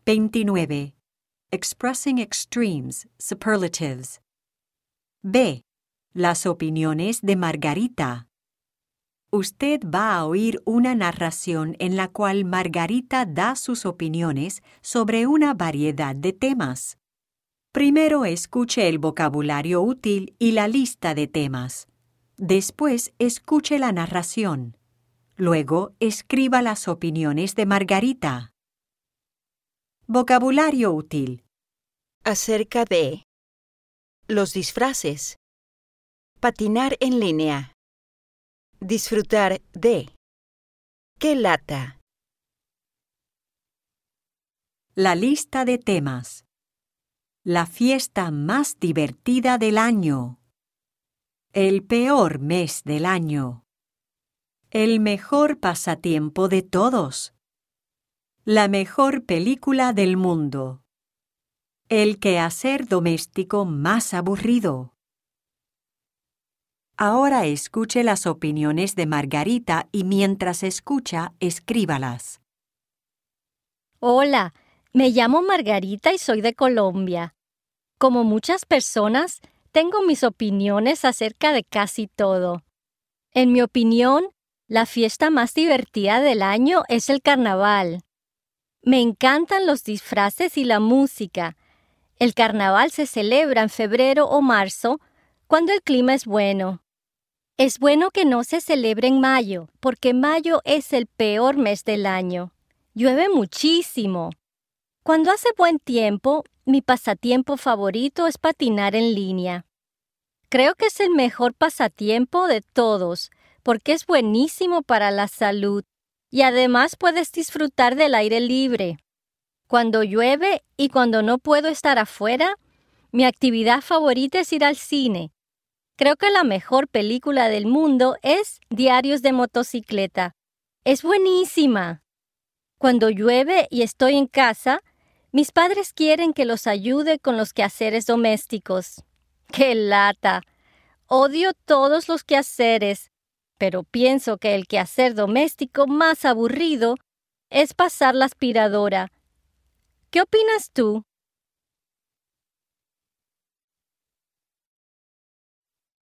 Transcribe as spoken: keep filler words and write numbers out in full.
veintinueve. Expressing extremes, superlatives. B. Las opiniones de Margarita. Usted va a oír una narración en la cual Margarita da sus opiniones sobre una variedad de temas. Primero escuche el vocabulario útil y la lista de temas. Después escuche la narración. Luego escriba las opiniones de Margarita. Vocabulario útil. Acerca de los disfraces. Patinar en línea. Disfrutar de. ¡Qué lata! La lista de temas. La fiesta más divertida del año. El peor mes del año. El mejor pasatiempo de todos. La mejor película del mundo. El quehacer doméstico más aburrido. Ahora escuche las opiniones de Margarita y mientras escucha, escríbalas. Hola, me llamo Margarita y soy de Colombia. Como muchas personas, tengo mis opiniones acerca de casi todo. En mi opinión, la fiesta más divertida del año es el carnaval. Me encantan los disfraces y la música. El carnaval se celebra en febrero o marzo, cuando el clima es bueno. Es bueno que no se celebre en mayo, porque mayo es el peor mes del año. Llueve muchísimo. Cuando hace buen tiempo, mi pasatiempo favorito es patinar en línea. Creo que es el mejor pasatiempo de todos, porque es buenísimo para la salud y además puedes disfrutar del aire libre. Cuando llueve y cuando no puedo estar afuera, mi actividad favorita es ir al cine. Creo que la mejor película del mundo es Diarios de motocicleta. Es buenísima. Cuando llueve y estoy en casa, mis padres quieren que los ayude con los quehaceres domésticos. ¡Qué lata! Odio todos los quehaceres, pero pienso que el quehacer doméstico más aburrido es pasar la aspiradora. ¿Qué opinas tú?